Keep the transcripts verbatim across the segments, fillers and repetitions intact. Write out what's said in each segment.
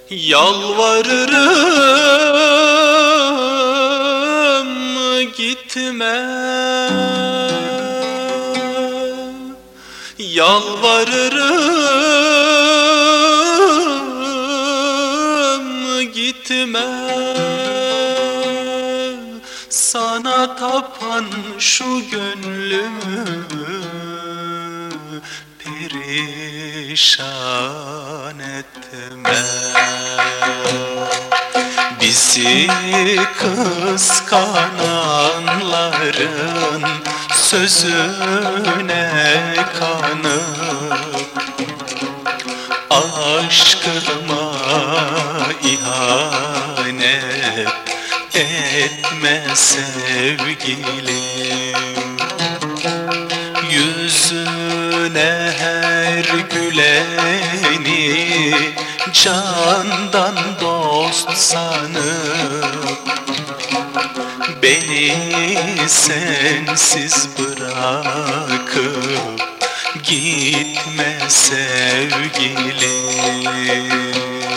Yalvarırım gitme, yalvarırım gitme. Sana tapan şu gönlümü perişan etme. Bizi kıskananların sözüne kanıp aşkıma ihanet etme sevgilim. Yüzüne her güleni candan dost sanıp beni sensiz bırakıp gitme sevgilim.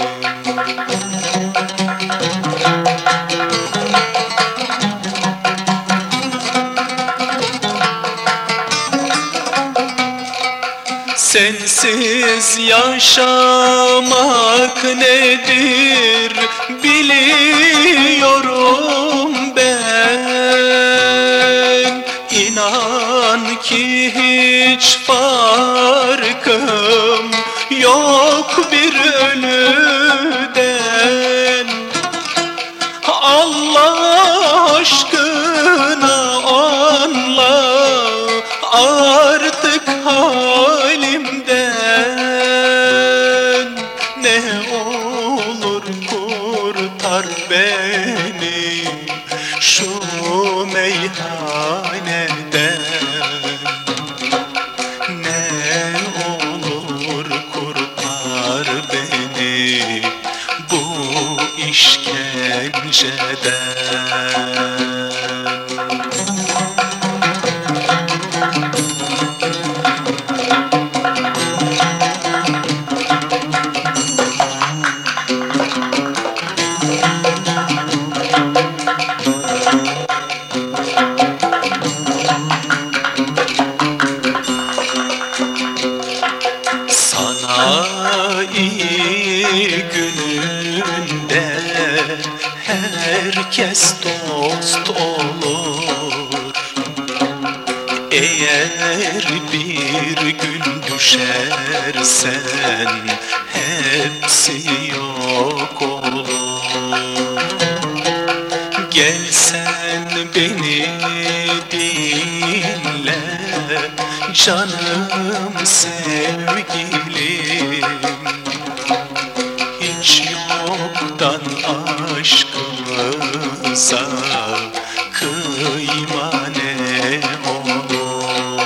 Sensiz yaşamak nedir biliyorum ben. İnan ki hiç farkım yok bir ölüden. Allah aşkına anla artık halimden. Ne olur kurtar beni şu meyhaneden. Ne olur kurtar beni bu işkenceden. Sana iyi gününde herkes dost olur. Eğer bir gün düşersen hepsi yok olur. Gel sen beni dinle canım sevgilim. Hiç yoktan aşkımıza kıyma ne olur.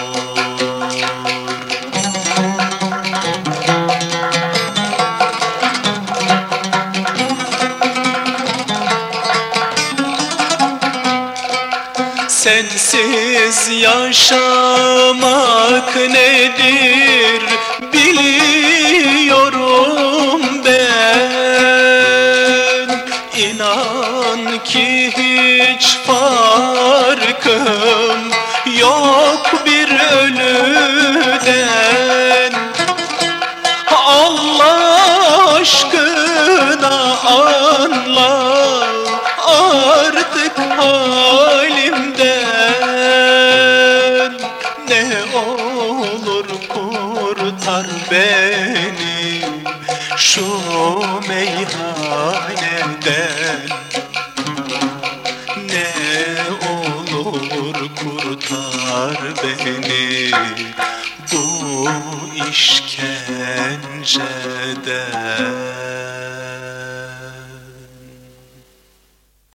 Sensiz yaşamak nedir biliyorum ben. İnan ki hiç farkım yok bir ölüden. Allah aşkına anla artık halimden. Ne olur kurtar beni şu meyhaneden. Ne olur kurtar beni